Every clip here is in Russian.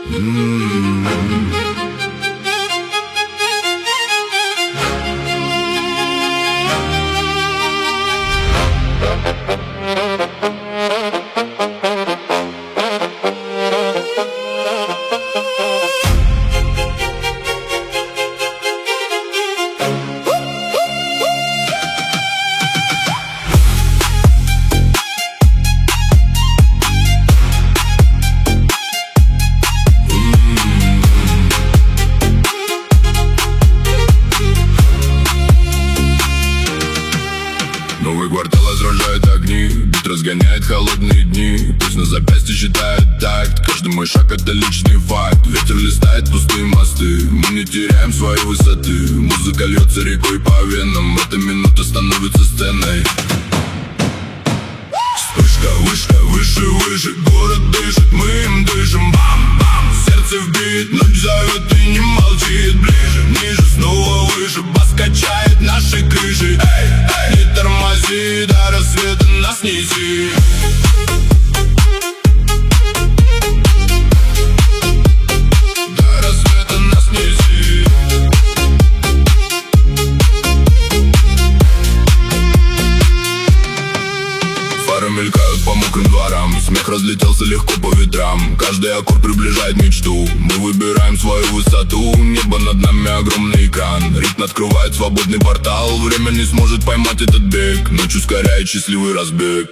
Новый квартал отражает огни, бит разгоняет холодные дни. Пусть на запястье считает такт, каждый мой шаг это личный факт. Ветер листает пустые мосты, мы не теряем своей высоты. Музыка льется рекой по венам, эта минута становится сценой. Вспышка, вышка, выше, выше, город дышит, мы им дышим. Бам-бам, сердце вбит, ночь зовет и не молчит. Ближе, ниже, снова выше, бас качает наши крыши. Эй, эй, не тормози, до рассвета нас неси. До рассвета нас неси. Фары мелькают по мокрым дворам, смех разлетелся легко по ветрам. Каждый аккорд приближает мечту, мы выбираем свою высоту. Небо над нами огромный экран, ритм открывает свободный портал. Время не сможет поймать этот бег, ночь ускоряет счастливый разбег.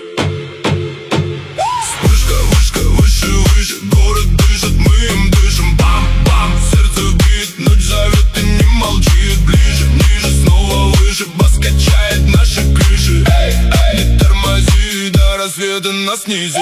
Вспышка, вышка, выше, выше, город дышит, мы им дышим. Бам-бам, сердце вбит, ночь зовет и не молчит. Ближе, ниже, снова выше, бас качает наши крыши. Эй, эй, не тормози, до рассвета нас неси.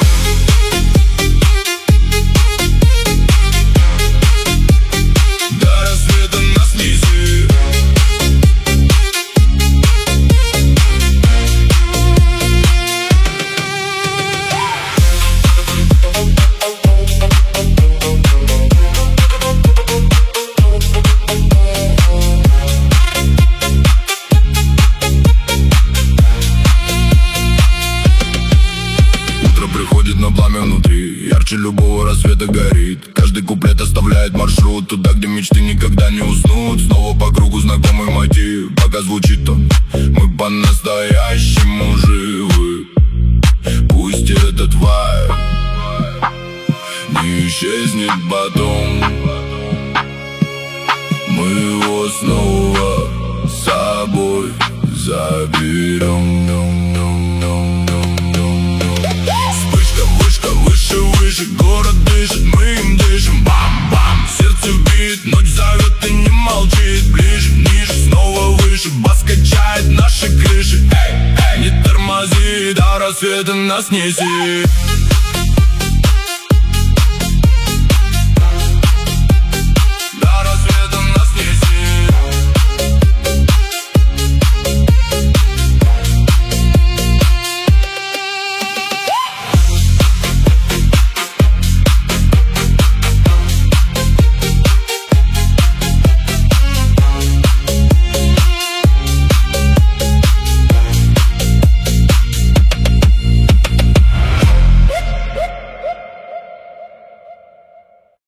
Приходит на пламя внутри, ярче любого рассвета горит. Каждый куплет оставляет маршрут туда, где мечты никогда не уснут. Снова по кругу знакомый мотив, пока звучит он, мы по-настоящему живы. Пусть этот вайб не исчезнет потом, мы его снова с собой заберем. Выше, город дышит, мы им дышим. Бам-бам, сердце вбит, ночь зовет и не молчит. Ближе, ниже, снова выше, бас качает наши крыши. Эй, эй, не тормози, до рассвета нас неси.